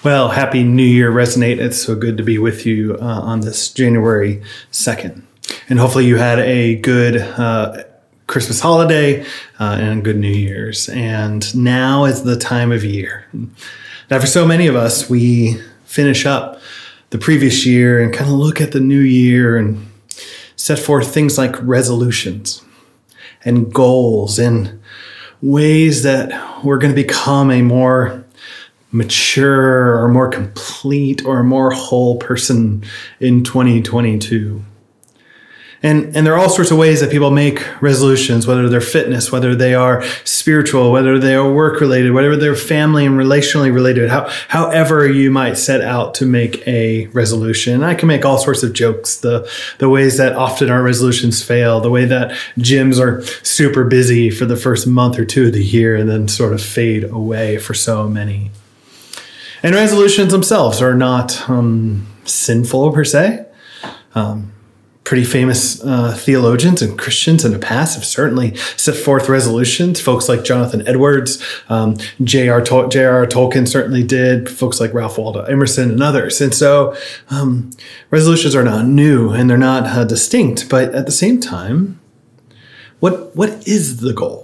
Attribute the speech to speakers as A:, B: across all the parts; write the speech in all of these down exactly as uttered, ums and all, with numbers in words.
A: Well, Happy New Year, Resonate. It's so good to be with you uh, on this January second. And hopefully you had a good uh, Christmas holiday uh, and a good New Year's. And now is the time of year. Now, for so many of us, we finish up the previous year and kind of look at the new year and set forth things like resolutions and goals and ways that we're going to become a more mature or more complete or more whole person in twenty twenty-two. And, and there are all sorts of ways that people make resolutions, whether they're fitness, whether they are spiritual, whether they are work related, whatever they're family and relationally related, how, however you might set out to make a resolution. I can make all sorts of jokes, the, the ways that often our resolutions fail, the way that gyms are super busy for the first month or two of the year and then sort of fade away for so many. And resolutions themselves are not um, sinful per se. Um, pretty famous uh, theologians and Christians in the past have certainly set forth resolutions. Folks like Jonathan Edwards, um, J R. Tol- J R R. Tolkien certainly did, folks like Ralph Waldo Emerson and others. And so um, resolutions are not new and they're not uh, distinct, but at the same time, what what is the goal?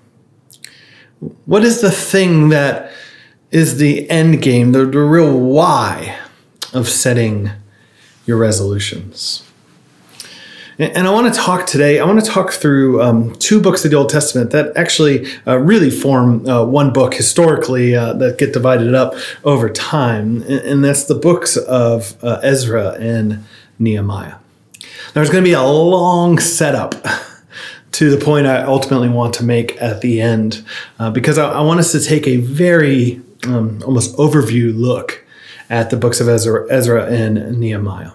A: What is the thing that is the end game, the, the real why of setting your resolutions? And, and I want to talk today, I want to talk through um, two books of the Old Testament that actually uh, really form uh, one book historically uh, that get divided up over time. And, and that's the books of uh, Ezra and Nehemiah. There's going to be a long setup to the point I ultimately want to make at the end, uh, because I, I want us to take a very Um, almost overview look at the books of Ezra, Ezra and Nehemiah.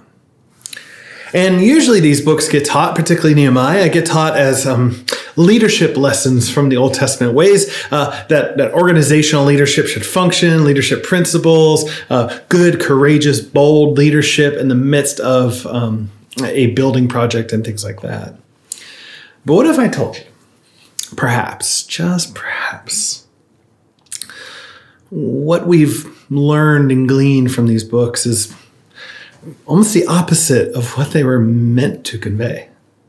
A: And usually these books get taught, particularly Nehemiah, get taught as um, leadership lessons from the Old Testament, ways uh, that, that organizational leadership should function, leadership principles, uh, good, courageous, bold leadership in the midst of um, a building project and things like that. But what if I told you, perhaps, just perhaps, what we've learned and gleaned from these books is almost the opposite of what they were meant to convey.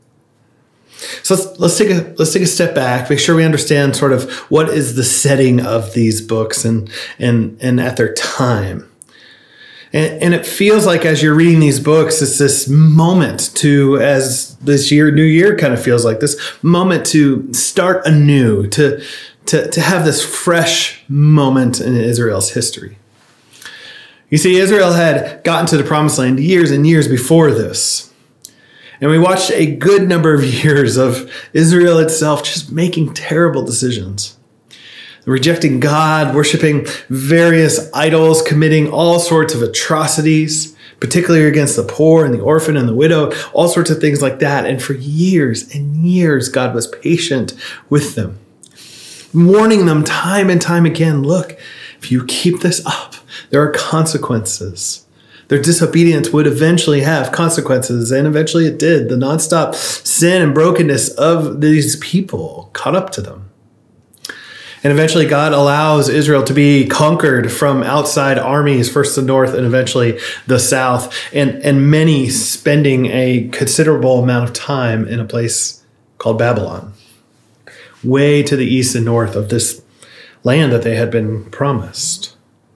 A: So let's, let's take a let's take a step back, make sure we understand sort of what is the setting of these books and and and at their time. And, and it feels like as you're reading these books, it's this moment to, as this year, new year kind of feels like, this moment to start anew, to To, to have this fresh moment in Israel's history. You see, Israel had gotten to the Promised Land years and years before this. And we watched a good number of years of Israel itself just making terrible decisions. Rejecting God, worshiping various idols, committing all sorts of atrocities, particularly against the poor and the orphan and the widow, all sorts of things like that. And for years and years, God was patient with them, warning them time and time again, look, if you keep this up, there are consequences. Their disobedience would eventually have consequences, and eventually it did. The nonstop sin and brokenness of these people caught up to them. And eventually God allows Israel to be conquered from outside armies, first the north and eventually the south, and, and many spending a considerable amount of time in a place called Babylon, way to the east and north of this land that they had been promised.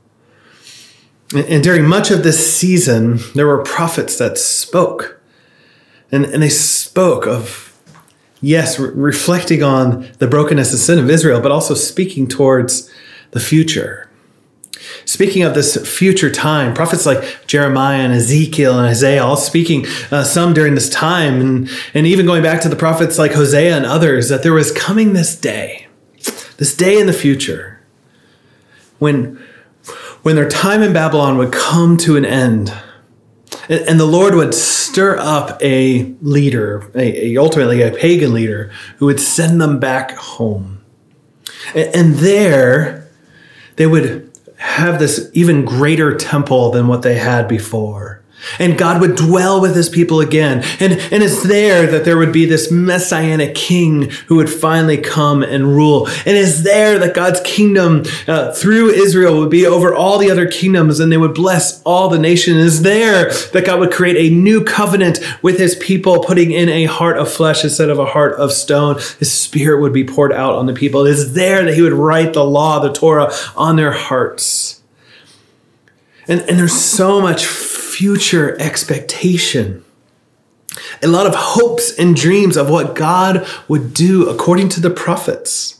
A: And during much of this season, there were prophets that spoke. And, and they spoke of, yes, re- reflecting on the brokenness and sin of Israel, but also speaking towards the future. Speaking of this future time, prophets like Jeremiah and Ezekiel and Isaiah, all speaking uh, some during this time, and, and even going back to the prophets like Hosea and others, that there was coming this day, this day in the future, when, when their time in Babylon would come to an end, and, and the Lord would stir up a leader, a, a, ultimately a pagan leader, who would send them back home. And, and there, they would have this even greater temple than what they had before. And God would dwell with his people again. And, and it's there that there would be this messianic king who would finally come and rule. And it's there that God's kingdom uh, through Israel would be over all the other kingdoms, and they would bless all the nations. It's there that God would create a new covenant with his people, putting in a heart of flesh instead of a heart of stone. His spirit would be poured out on the people. It is there that he would write the law, the Torah, on their hearts. And, and there's so much future expectation, a lot of hopes and dreams of what God would do according to the prophets.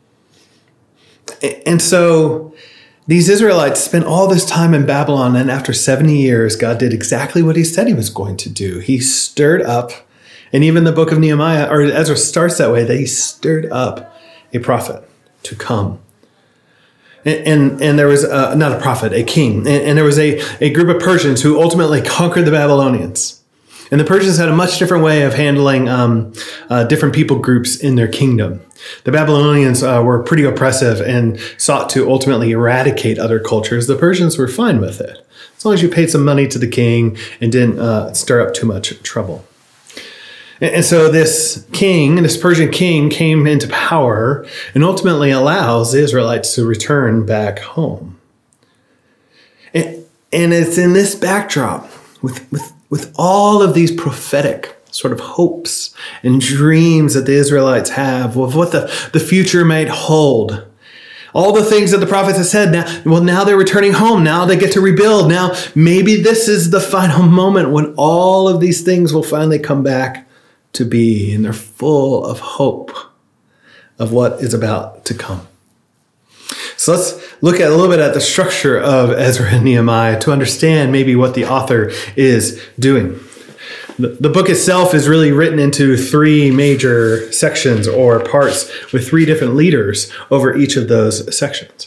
A: And so these Israelites spent all this time in Babylon, and after seventy years, God did exactly what he said he was going to do. He stirred up, and even the book of Nehemiah, or Ezra starts that way, that he stirred up a prophet to come. And, and and there was a, not a prophet, a king. And, and there was a, a group of Persians who ultimately conquered the Babylonians. And the Persians had a much different way of handling um, uh, different people groups in their kingdom. The Babylonians uh, were pretty oppressive and sought to ultimately eradicate other cultures. The Persians were fine with it, as long as you paid some money to the king and didn't uh, stir up too much trouble. And so this king, this Persian king, came into power and ultimately allows the Israelites to return back home. And, and it's in this backdrop, with, with, with all of these prophetic sort of hopes and dreams that the Israelites have of what the, the future might hold. All the things that the prophets have said, now, well, now they're returning home. Now they get to rebuild. Now maybe this is the final moment when all of these things will finally come back to be, and they're full of hope of what is about to come. So let's look at a little bit at the structure of Ezra and Nehemiah to understand maybe what the author is doing. The, the book itself is really written into three major sections or parts with three different leaders over each of those sections.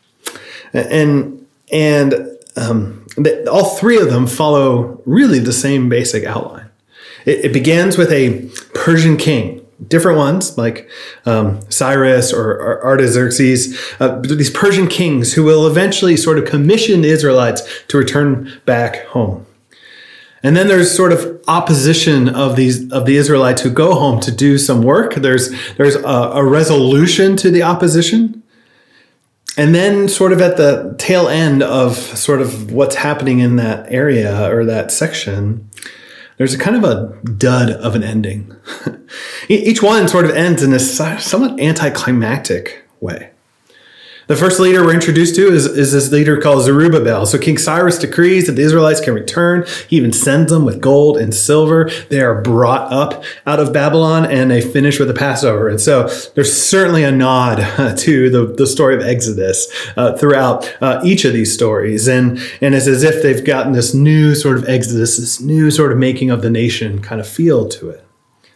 A: And, and um, the, all three of them follow really the same basic outline. It, it begins with a Persian king, different ones like um, Cyrus or, or Artaxerxes, uh, these Persian kings who will eventually sort of commission the Israelites to return back home. And then there's sort of opposition of these of the Israelites who go home to do some work. There's there's a, a resolution to the opposition. And then sort of at the tail end of sort of what's happening in that area or that section, there's a kind of a dud of an ending. Each one sort of ends in a somewhat anticlimactic way. The first leader we're introduced to is, is this leader called Zerubbabel. So King Cyrus decrees that the Israelites can return. He even sends them with gold and silver. They are brought up out of Babylon, and they finish with the Passover. And so there's certainly a nod uh, to the, the story of Exodus uh, throughout uh, each of these stories. And, and it's as if they've gotten this new sort of Exodus, this new sort of making of the nation kind of feel to it.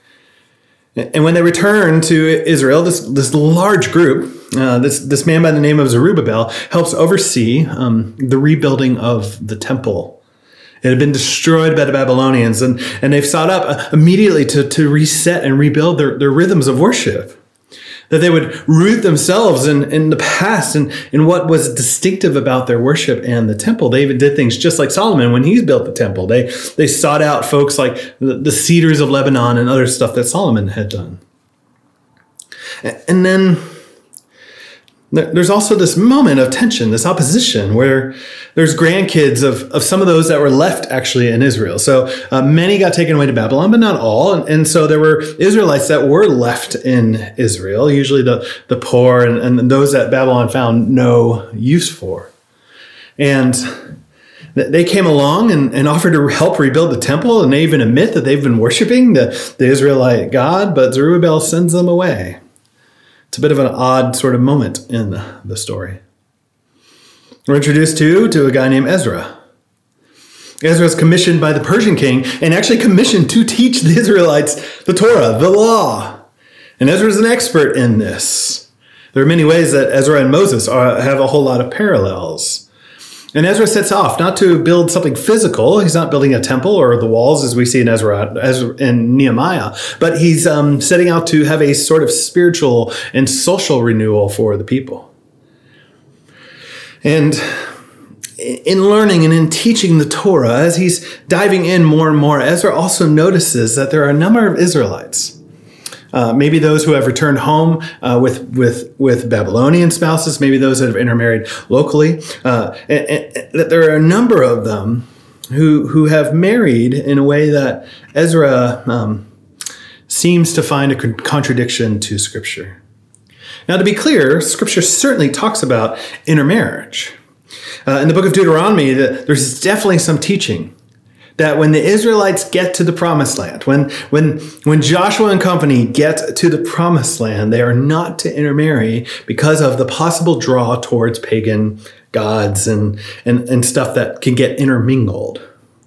A: And when they return to Israel, this, this large group, uh, this, this man by the name of Zerubbabel, helps oversee um, the rebuilding of the temple. It had been destroyed by the Babylonians, and, and they've sought up uh, immediately to, to reset and rebuild their, their rhythms of worship. That they would root themselves in, in the past and in what was distinctive about their worship and the temple. They even did things just like Solomon when he built the temple. They they sought out folks like the, the cedars of Lebanon and other stuff that Solomon had done. And then there's also this moment of tension, this opposition, where there's grandkids of, of some of those that were left actually in Israel. So uh, many got taken away to Babylon, but not all. And, and so there were Israelites that were left in Israel, usually the, the poor and, and those that Babylon found no use for. And they came along and, and offered to help rebuild the temple, and they even admit that they've been worshiping the, the Israelite God, but Zerubbabel sends them away. It's a bit of an odd sort of moment in the story. We're introduced to, to a guy named Ezra. Ezra is commissioned by the Persian king and actually commissioned to teach the Israelites the Torah, the law. And Ezra is an expert in this. There are many ways that Ezra and Moses are, have a whole lot of parallels. And Ezra sets off not to build something physical. He's not building a temple or the walls as we see in Ezra, Ezra and Nehemiah, but he's um, setting out to have a sort of spiritual and social renewal for the people. And in learning and in teaching the Torah, as he's diving in more and more, Ezra also notices that there are a number of Israelites, uh, maybe those who have returned home uh, with, with, with Babylonian spouses, maybe those that have intermarried locally, uh, and, and that there are a number of them who, who have married in a way that Ezra um, seems to find a contradiction to Scripture. Now, to be clear, Scripture certainly talks about intermarriage. Uh, in the book of Deuteronomy, the, there's definitely some teaching that when the Israelites get to the promised land, when, when, when Joshua and company get to the promised land, they are not to intermarry because of the possible draw towards pagan gods and, and, and stuff that can get intermingled.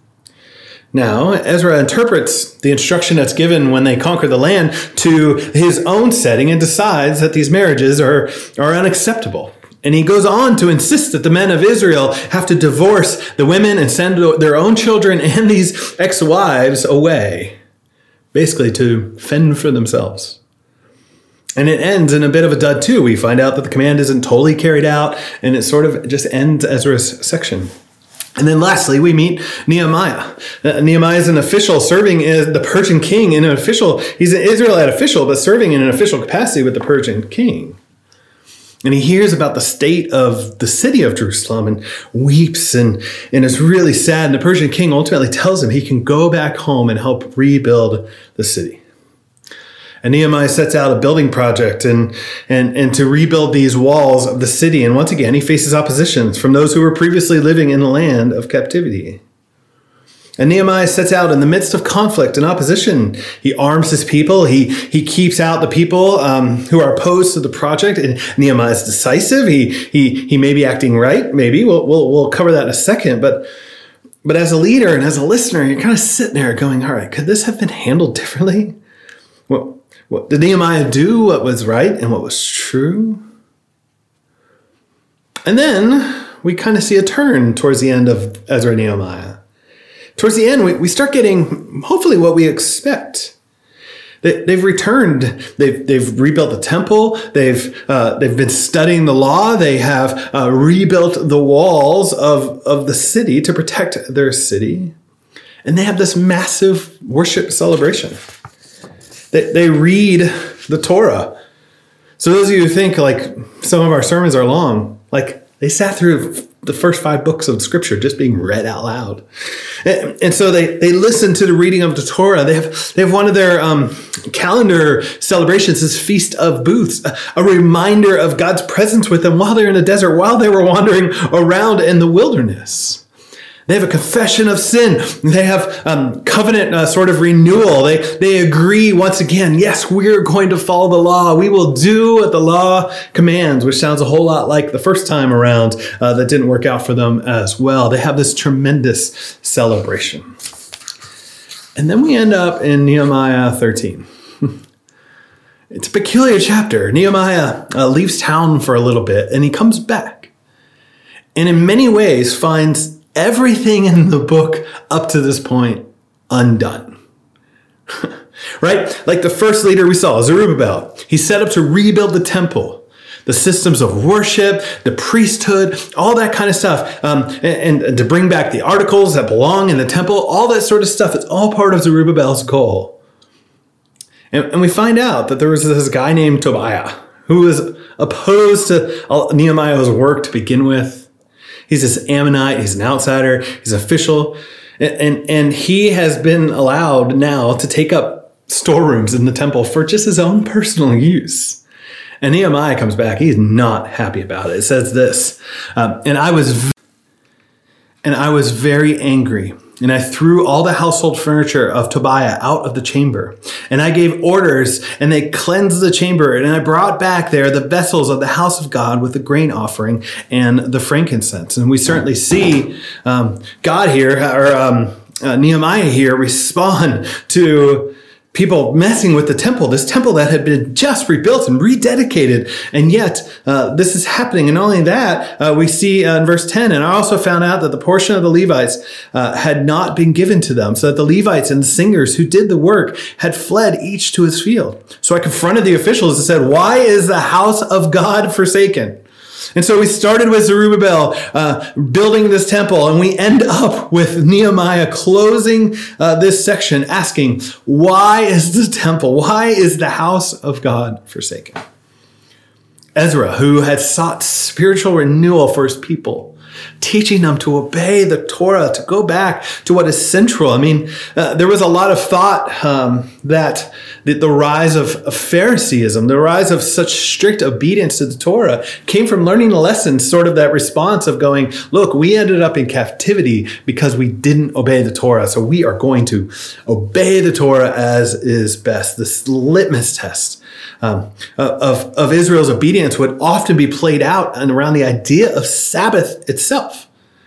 A: Now, Ezra interprets the instruction that's given when they conquer the land to his own setting and decides that these marriages are, are unacceptable. And he goes on to insist that the men of Israel have to divorce the women and send their own children and these ex-wives away, basically to fend for themselves. And it ends in a bit of a dud too. We find out that the command isn't totally carried out, and it sort of just ends Ezra's section. And then lastly, we meet Nehemiah. Uh, Nehemiah is an official serving as the Persian king in an official, he's an Israelite official, but serving in an official capacity with the Persian king. And he hears about the state of the city of Jerusalem and weeps and, and is really sad. And the Persian king ultimately tells him he can go back home and help rebuild the city. And Nehemiah sets out a building project and, and, and to rebuild these walls of the city. And once again, he faces opposition from those who were previously living in the land of captivity. And Nehemiah sets out in the midst of conflict and opposition. He arms his people. He, he keeps out the people um, who are opposed to the project. And Nehemiah is decisive. He, he, he may be acting right. Maybe we'll, we'll, we'll cover that in a second. But, but as a leader and as a listener, you're kind of sitting there going, all right, could this have been handled differently? Well, what, did Nehemiah do what was right and what was true? And then we kind of see a turn towards the end of Ezra and Nehemiah. Towards the end, we, we start getting, hopefully, what we expect. They, they've returned. They've, they've rebuilt the temple. They've, uh, they've been studying the law. They have uh, rebuilt the walls of, of the city to protect their city. And they have this massive worship celebration. They, they read the Torah. So those of you who think like some of our sermons are long, like they sat through the first five books of Scripture just being read out loud. And, and so they, they listen to the reading of the Torah. They have, they have one of their um, calendar celebrations is Feast of Booths, a, a reminder of God's presence with them while they're in the desert, while they were wandering around in the wilderness. They have a confession of sin. They have um, covenant uh, sort of renewal. They, they agree once again, yes, we're going to follow the law. We will do what the law commands, which sounds a whole lot like the first time around uh, that didn't work out for them as well. They have this tremendous celebration. And then we end up in Nehemiah thirteen. It's a peculiar chapter. Nehemiah uh, leaves town for a little bit and he comes back. And in many ways finds everything in the book up to this point undone. Right? Like the first leader we saw, Zerubbabel. He set up to rebuild the temple, the systems of worship, the priesthood, all that kind of stuff. Um, and, and to bring back the articles that belong in the temple, all that sort of stuff. It's all part of Zerubbabel's goal. And, and we find out that there was this guy named Tobiah who was opposed to Nehemiah's work to begin with. He's this Ammonite. He's an outsider. He's official. And, and, and he has been allowed now to take up storerooms in the temple for just his own personal use. And Nehemiah comes back. He's not happy about it. It says this, um, and I was, and I was very angry. And I threw all the household furniture of Tobiah out of the chamber. And I gave orders, and they cleansed the chamber. And I brought back there the vessels of the house of God with the grain offering and the frankincense. And we certainly see um, God here, or um, uh, Nehemiah here, respond to people messing with the temple, this temple that had been just rebuilt and rededicated. And yet uh, this is happening. And not only that, uh, we see uh, in verse ten, and I also found out that the portion of the Levites uh, had not been given to them, so that the Levites and the singers who did the work had fled each to his field. So I confronted the officials and said, why is the house of God forsaken? And so we started with Zerubbabel uh, building this temple, and we end up with Nehemiah closing uh, this section asking, why is the temple, why is the house of God forsaken? Ezra, who had sought spiritual renewal for his people, teaching them to obey the Torah, to go back to what is central. I mean, uh, there was a lot of thought um, that the, the rise of, of Phariseeism, the rise of such strict obedience to the Torah came from learning the lessons, sort of that response of going, look, we ended up in captivity because we didn't obey the Torah. So we are going to obey the Torah as is best. This litmus test Um, of, of Israel's obedience would often be played out and around the idea of Sabbath itself.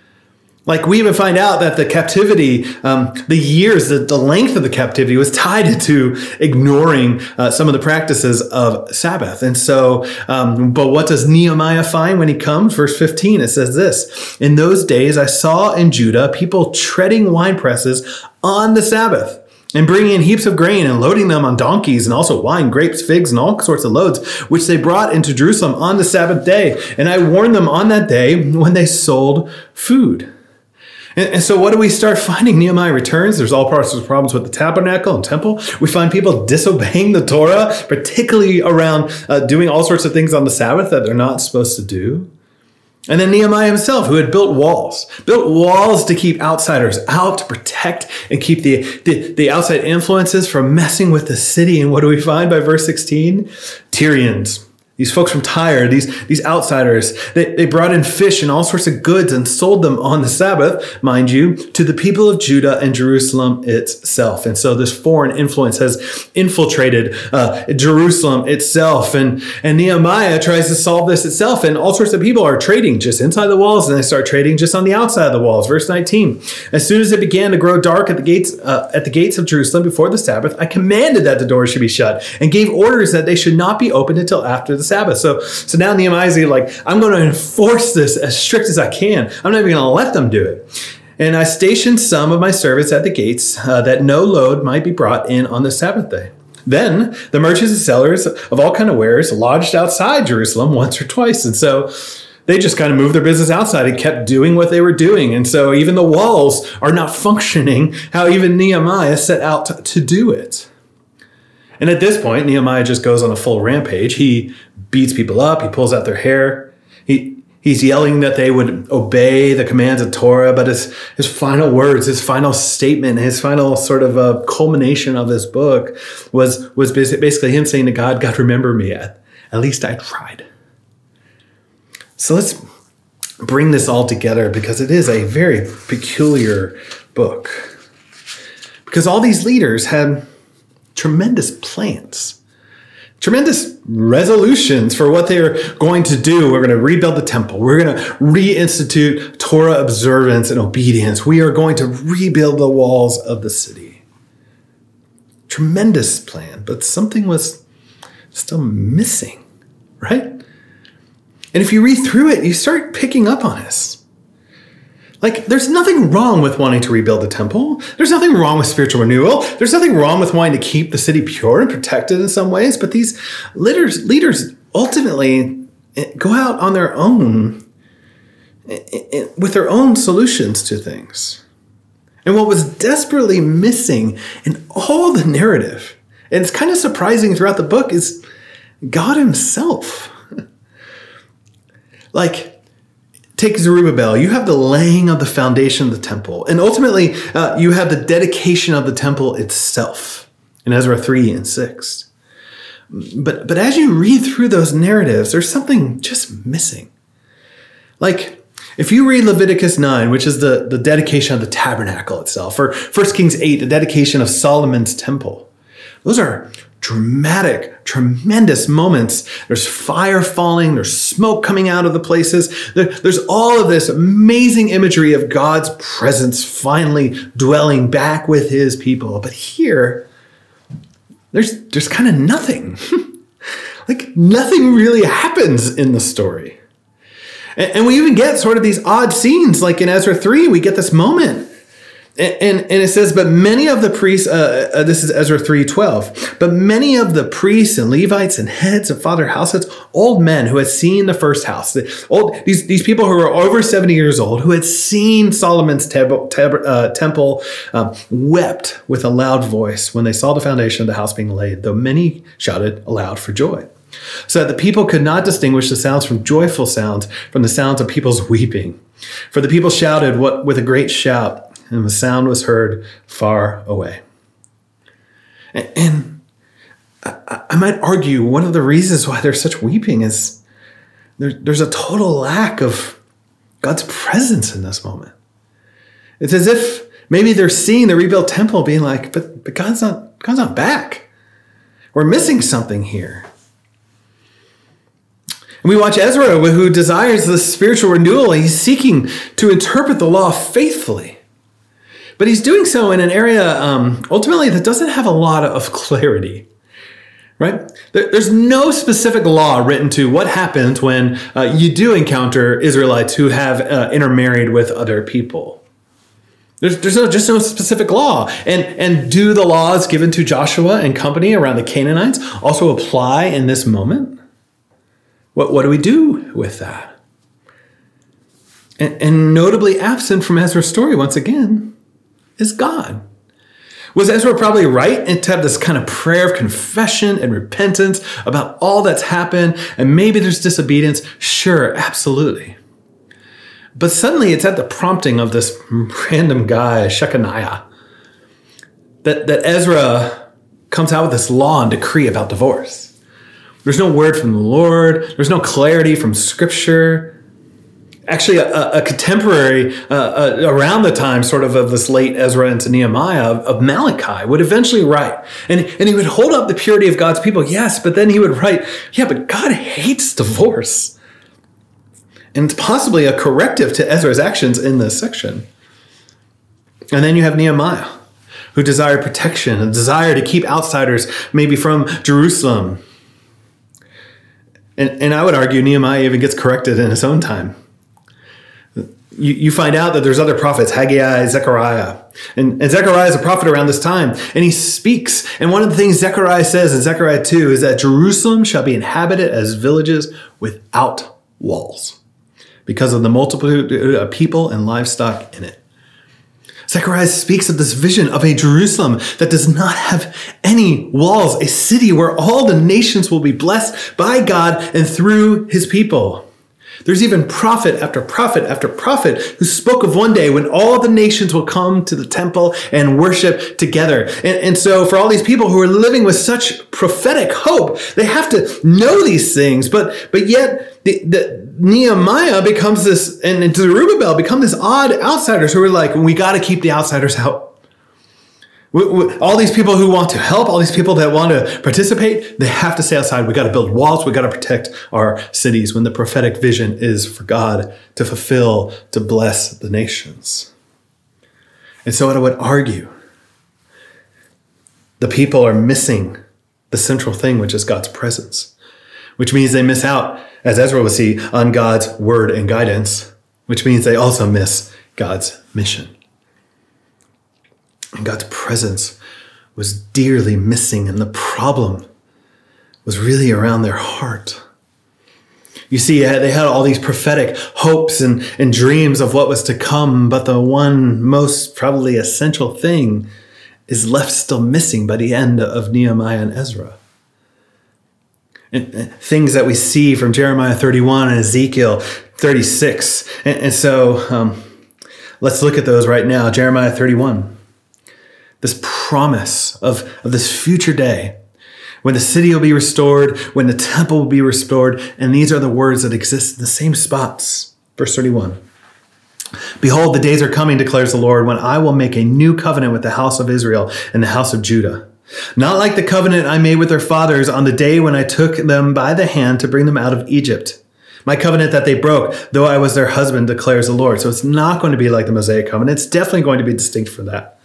A: Like we even find out that the captivity, um, the years, the, the length of the captivity was tied to ignoring uh, some of the practices of Sabbath. And so, um, but what does Nehemiah find when he comes? Verse fifteen, it says this, in those days I saw in Judah people treading wine presses on the Sabbath, and bringing in heaps of grain and loading them on donkeys, and also wine, grapes, figs, and all sorts of loads, which they brought into Jerusalem on the Sabbath day. And I warned them on that day when they sold food. And, and so what do we start finding? Nehemiah returns. There's all sorts of problems with the tabernacle and temple. We find people disobeying the Torah, particularly around uh, doing all sorts of things on the Sabbath that they're not supposed to do. And then Nehemiah himself, who had built walls, built walls to keep outsiders out, to protect and keep the, the, the outside influences from messing with the city. And what do we find by verse sixteen? Tyrians. These folks from Tyre, these, these outsiders, they, they brought in fish and all sorts of goods and sold them on the Sabbath, mind you, to the people of Judah and Jerusalem itself. And so this foreign influence has infiltrated uh, Jerusalem itself. And, and Nehemiah tries to solve this itself. And all sorts of people are trading just inside the walls, and they start trading just on the outside of the walls. Verse nineteen, as soon as it began to grow dark at the gates, uh, at the gates of Jerusalem before the Sabbath, I commanded that the doors should be shut and gave orders that they should not be opened until after the Sabbath. So, so now Nehemiah's like, I'm going to enforce this as strict as I can. I'm not even going to let them do it. And I stationed some of my servants at the gates uh, that no load might be brought in on the Sabbath day. Then the merchants and sellers of all kind of wares lodged outside Jerusalem once or twice. And so they just kind of moved their business outside and kept doing what they were doing. And so even the walls are not functioning how even Nehemiah set out to, to do it. And at this point, Nehemiah just goes on a full rampage. He beats people up. He pulls out their hair. He He's yelling that they would obey the commands of Torah. But his, his final words, his final statement, his final sort of a culmination of this book was, was basically him saying to God, God, remember me. At, at least I tried. So let's bring this all together because it is a very peculiar book. Because all these leaders had tremendous plans, tremendous resolutions for what they're going to do. We're going to rebuild the temple. We're going to reinstitute Torah observance and obedience. We are going to rebuild the walls of the city. Tremendous plan, but something was still missing, right? And if you read through it, you start picking up on this. Like, there's nothing wrong with wanting to rebuild the temple. There's nothing wrong with spiritual renewal. There's nothing wrong with wanting to keep the city pure and protected in some ways. But these leaders, leaders ultimately go out on their own with their own solutions to things. And what was desperately missing in all the narrative, and it's kind of surprising throughout the book, is God himself. Like, take Zerubbabel, you have the laying of the foundation of the temple. And ultimately, uh, you have the dedication of the temple itself in Ezra three and six. But, but as you read through those narratives, there's something just missing. Like, if you read Leviticus nine, which is the, the dedication of the tabernacle itself, or First Kings eight, the dedication of Solomon's temple, those are dramatic, tremendous moments. There's fire falling. There's smoke coming out of the places. There, there's all of this amazing imagery of God's presence finally dwelling back with his people. But here, there's, there's kind of nothing. Like, nothing really happens in the story. And, and we even get sort of these odd scenes. Like in Ezra three, we get this moment And, and, and it says, but many of the priests, uh, uh, this is Ezra three twelve, but many of the priests and Levites and heads of father houses, old men who had seen the first house, the old these, these people who were over seventy years old, who had seen Solomon's teb- teb- uh, temple, um, wept with a loud voice when they saw the foundation of the house being laid, though many shouted aloud for joy. So that the people could not distinguish the sounds from joyful sounds from the sounds of people's weeping. For the people shouted what with a great shout, and the sound was heard far away. And, and I, I might argue one of the reasons why there's such weeping is there, there's a total lack of God's presence in this moment. It's as if maybe they're seeing the rebuilt temple being like, but, but God's not, God's not back. We're missing something here. And we watch Ezra, who desires this spiritual renewal. He's seeking to interpret the law faithfully. But he's doing so in an area, um, ultimately, that doesn't have a lot of clarity, right? There, there's no specific law written to what happens when uh, you do encounter Israelites who have uh, intermarried with other people. There's, there's no, just no specific law. And, and do the laws given to Joshua and company around the Canaanites also apply in this moment? What, what do we do with that? And, and notably absent from Ezra's story, once again, is God. Was Ezra probably right and to have this kind of prayer of confession and repentance about all that's happened, and maybe there's disobedience? Sure, absolutely. But suddenly it's at the prompting of this random guy, Shechaniah, that, that Ezra comes out with this law and decree about divorce. There's no word from the Lord. There's no clarity from Scripture. Actually, a, a contemporary uh, uh, around the time sort of of this late Ezra into Nehemiah of, of Malachi would eventually write. And, and he would hold up the purity of God's people, yes, but then he would write, yeah, but God hates divorce. And it's possibly a corrective to Ezra's actions in this section. And then you have Nehemiah, who desired protection, a desire to keep outsiders maybe from Jerusalem. And, and I would argue Nehemiah even gets corrected in his own time. You, you find out that there's other prophets, Haggai, Zechariah. And, and Zechariah is a prophet around this time. And he speaks. And one of the things Zechariah says in Zechariah two is that Jerusalem shall be inhabited as villages without walls, because of the multitude of people and livestock in it. Zechariah speaks of this vision of a Jerusalem that does not have any walls, a city where all the nations will be blessed by God and through his people. There's even prophet after prophet after prophet who spoke of one day when all the nations will come to the temple and worship together. And, and so for all these people who are living with such prophetic hope, they have to know these things. But, but yet the, the Nehemiah becomes this, and Zerubbabel become this odd outsiders who are like, we got to keep the outsiders out. We, we, all these people who want to help, all these people that want to participate, they have to stay outside. We got to build walls. We got to protect our cities, when the prophetic vision is for God to fulfill, to bless the nations. And so I would argue the people are missing the central thing, which is God's presence, which means they miss out, as Ezra will see, on God's word and guidance, which means they also miss God's mission. And God's presence was dearly missing, and the problem was really around their heart. You see, they had all these prophetic hopes and, and dreams of what was to come, but the one most probably essential thing is left still missing by the end of Nehemiah and Ezra. And things that we see from Jeremiah thirty-one and Ezekiel thirty-six. And, and so um, let's look at those right now. Jeremiah thirty-one. This promise of, of this future day when the city will be restored, when the temple will be restored. And these are the words that exist in the same spots. Verse thirty-one. Behold, the days are coming, declares the Lord, when I will make a new covenant with the house of Israel and the house of Judah. Not like the covenant I made with their fathers on the day when I took them by the hand to bring them out of Egypt. My covenant that they broke, though I was their husband, declares the Lord. So it's not going to be like the Mosaic covenant. It's definitely going to be distinct from that.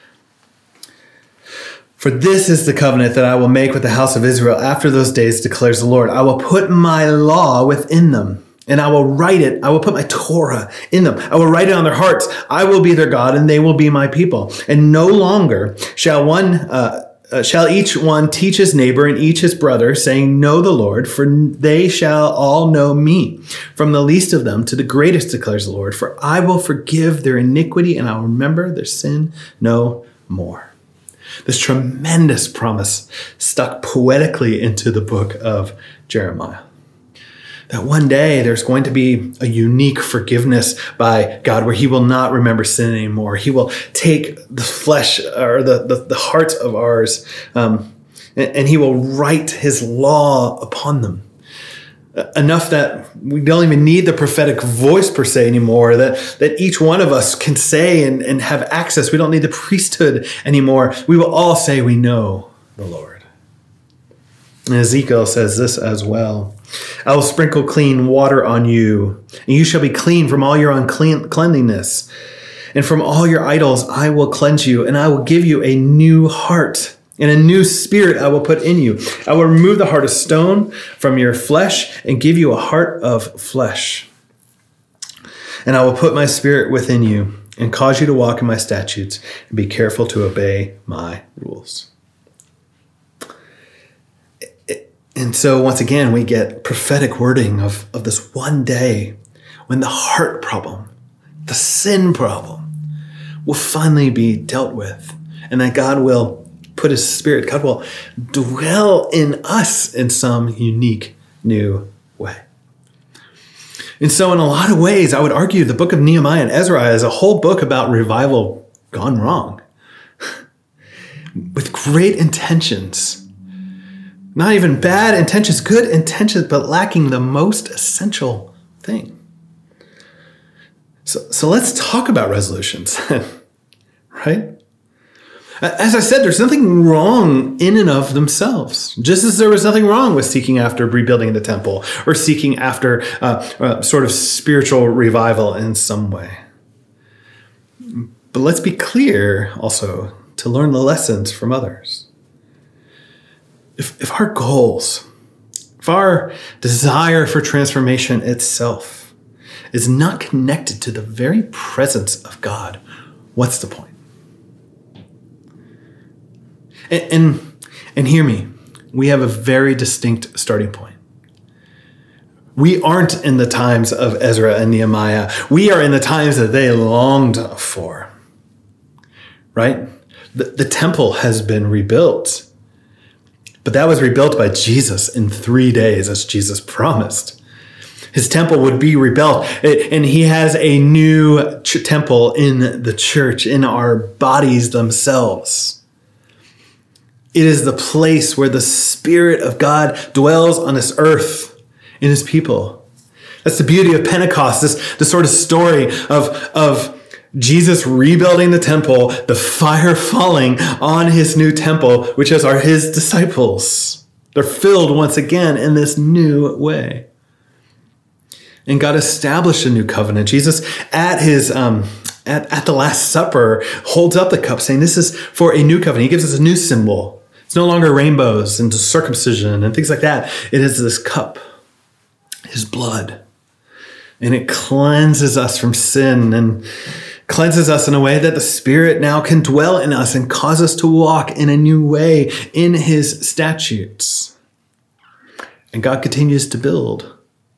A: For this is the covenant that I will make with the house of Israel after those days, declares the Lord. I will put my law within them, And I will write it. I will put my Torah in them. I will write it on their hearts. I will be their God, and they will be my people. And no longer shall one, uh, uh, shall each one teach his neighbor and each his brother, saying, know the Lord, for they shall all know me, from the least of them to the greatest, declares the Lord. For I will forgive their iniquity, and I will remember their sin no more. This tremendous promise stuck poetically into the book of Jeremiah. That one day there's going to be a unique forgiveness by God where he will not remember sin anymore. He will take the flesh or the, the, the hearts of ours um, and, and he will write his law upon them. Enough that we don't even need the prophetic voice per se anymore, that, that each one of us can say and, and have access. We don't need the priesthood anymore. We will all say we know the Lord. And Ezekiel says this as well. I will sprinkle clean water on you, and you shall be clean from all your uncleanliness. And from all your idols I will cleanse you, and I will give you a new heart, and a new spirit I will put in you. I will remove the heart of stone from your flesh and give you a heart of flesh. And I will put my spirit within you and cause you to walk in my statutes and be careful to obey my rules. And so once again, we get prophetic wording of, of this one day when the heart problem, the sin problem, will finally be dealt with. And that God will put his spirit, God will dwell in us in some unique new way. And so in a lot of ways, I would argue the book of Nehemiah and Ezra is a whole book about revival gone wrong. With great intentions. Not even bad intentions, good intentions, but lacking the most essential thing. So, so let's talk about resolutions, right? As I said, there's nothing wrong in and of themselves. Just as there was nothing wrong with seeking after rebuilding the temple or seeking after uh, uh, sort of spiritual revival in some way. But let's be clear also to learn the lessons from others. If, if our goals, if our desire for transformation itself is not connected to the very presence of God, what's the point? And, and, and hear me, we have a very distinct starting point. We aren't in the times of Ezra and Nehemiah. We are in the times that they longed for, right? The, the temple has been rebuilt. But that was rebuilt by Jesus in three days, as Jesus promised. His temple would be rebuilt, and he has a new ch- temple in the church, in our bodies themselves. It is the place where the Spirit of God dwells on this earth in his people. That's the beauty of Pentecost, this, this sort of story of, of Jesus rebuilding the temple, the fire falling on his new temple, which is are his disciples. They're filled once again in this new way. And God established a new covenant. Jesus at his um, at, at the Last Supper holds up the cup saying, this is for a new covenant. He gives us a new symbol. It's no longer rainbows and circumcision and things like that. It is this cup, his blood. And it cleanses us from sin and cleanses us in a way that the Spirit now can dwell in us and cause us to walk in a new way in his statutes. And God continues to build.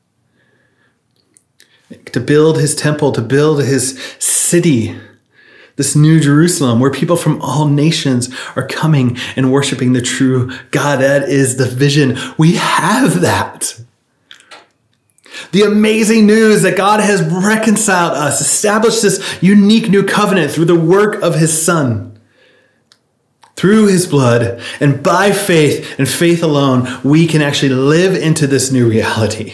A: To build his temple, to build his city, this new Jerusalem where people from all nations are coming and worshiping the true God. That is the vision. We have that. The amazing news that God has reconciled us, established this unique new covenant through the work of his Son. Through his blood and by faith and faith alone, we can actually live into this new reality.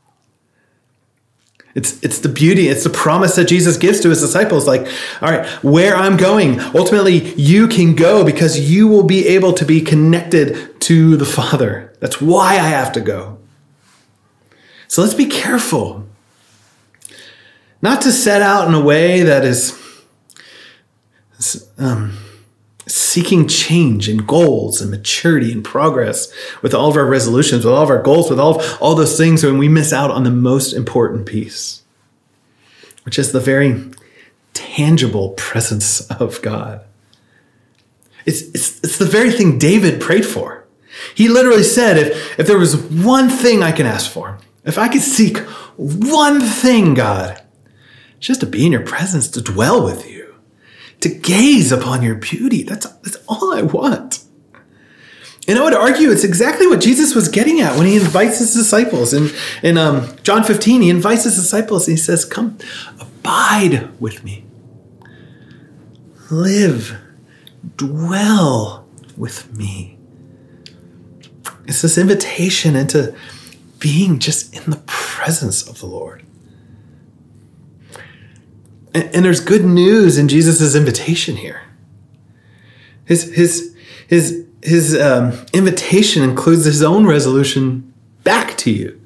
A: It's, it's the beauty, it's the promise that Jesus gives to his disciples. Like, all right, where I'm going, ultimately you can go because you will be able to be connected to the Father. That's why I have to go. So let's be careful not to set out in a way that is um, seeking change and goals and maturity and progress with all of our resolutions, with all of our goals, with all, of, all those things, when we miss out on the most important piece, which is the very tangible presence of God. It's, it's, it's the very thing David prayed for. He literally said, if, if there was one thing I can ask for, if I could seek one thing, God, just to be in your presence, to dwell with you, to gaze upon your beauty. That's, that's all I want. And I would argue it's exactly what Jesus was getting at when he invites his disciples. In, in um, John fifteen, he invites his disciples and he says, come, abide with me. Live, dwell with me. It's this invitation into being just in the presence of the Lord. And, and there's good news in Jesus' invitation here. His, his, his, his um, invitation includes his own resolution back to you.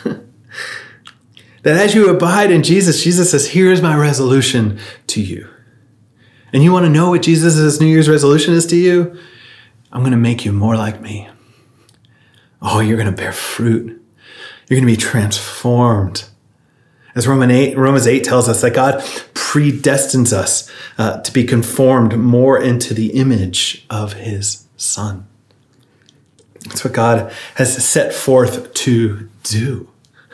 A: That as you abide in Jesus, Jesus says, here's my resolution to you. And you want to know what Jesus' New Year's resolution is to you? I'm going to make you more like me. Oh, you're going to bear fruit. You're going to be transformed. As Romans eight, Romans eight tells us that God predestines us uh, to be conformed more into the image of his Son. That's what God has set forth to do.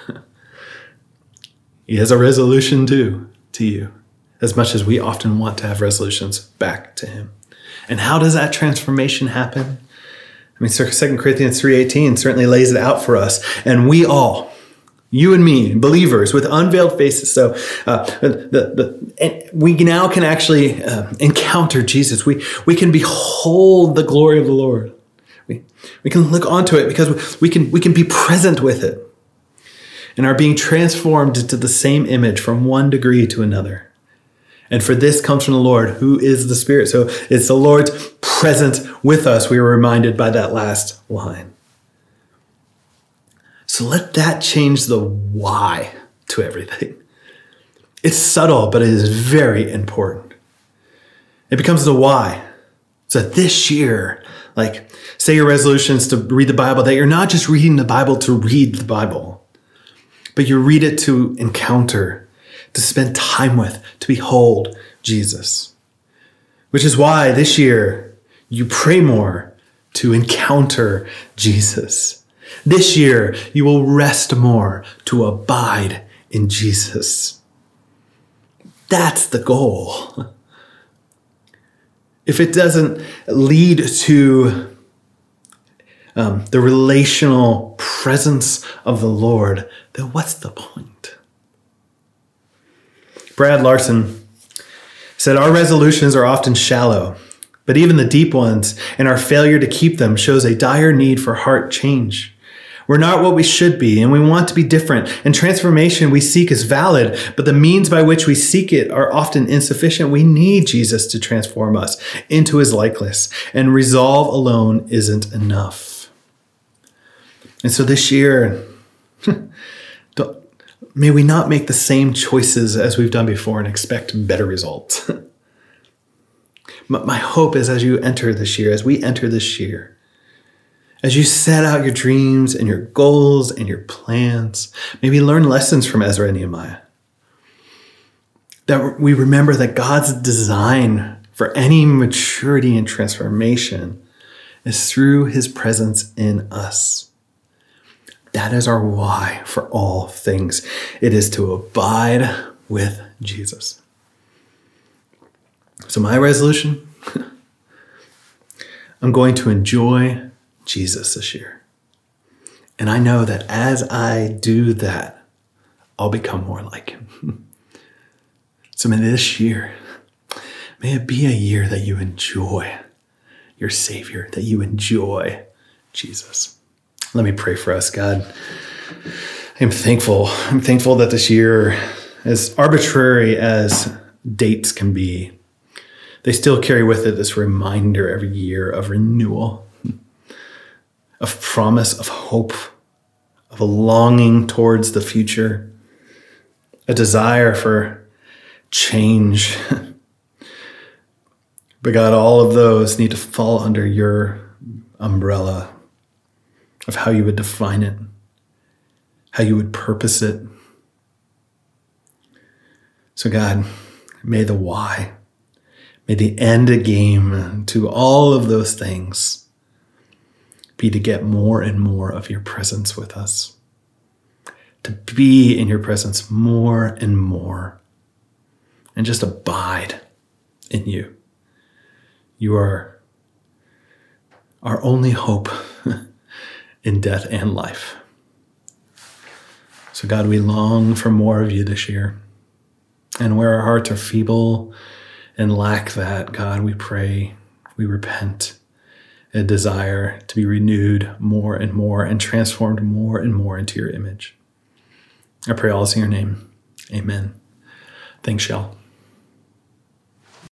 A: He has a resolution due to you, as much as we often want to have resolutions back to him. And how does that transformation happen? I mean, Second Corinthians three eighteen certainly lays it out for us. And we all, you and me, believers with unveiled faces. So uh, the, the, we now can actually uh, encounter Jesus. We, we can behold the glory of the Lord. We, we can look onto it because we can, we can be present with it and are being transformed into the same image from one degree to another. And for this comes from the Lord, who is the Spirit. So it's the Lord's presence with us. We were reminded by that last line. So let that change the why to everything. It's subtle, but it is very important. It becomes the why. So this year, like, say your resolution is to read the Bible, that you're not just reading the Bible to read the Bible, but you read it to encounter, to spend time with, to behold Jesus. Which is why this year you pray more to encounter Jesus. This year you will rest more to abide in Jesus. That's the goal. If it doesn't lead to um, the relational presence of the Lord, then what's the point? Brad Larson said, our resolutions are often shallow, but even the deep ones and our failure to keep them shows a dire need for heart change. We're not what we should be, and we want to be different. And transformation we seek is valid, but the means by which we seek it are often insufficient. We need Jesus to transform us into his likeness, and resolve alone isn't enough. And so this year, may we not make the same choices as we've done before and expect better results. My hope is as you enter this year, as we enter this year, as you set out your dreams and your goals and your plans, maybe learn lessons from Ezra and Nehemiah. That we remember that God's design for any maturity and transformation is through his presence in us. That is our why for all things. It is to abide with Jesus. So my resolution, I'm going to enjoy Jesus this year. And I know that as I do that, I'll become more like him. So may this year, may it be a year that you enjoy your Savior, that you enjoy Jesus. Let me pray for us, God. I'm thankful. I'm thankful that this year, as arbitrary as dates can be, they still carry with it this reminder every year of renewal, of promise, of hope, of a longing towards the future, a desire for change, But God, all of those need to fall under your umbrella of how you would define it, how you would purpose it. So God, may the why, may the end game to all of those things be to get more and more of your presence with us, to be in your presence more and more, and just abide in you. You are our only hope in death and life. So God, we long for more of you this year. And where our hearts are feeble and lack that, God, we pray, we repent, and desire to be renewed more and more and transformed more and more into your image. I pray all this in your name. Amen. Thanks, Shell.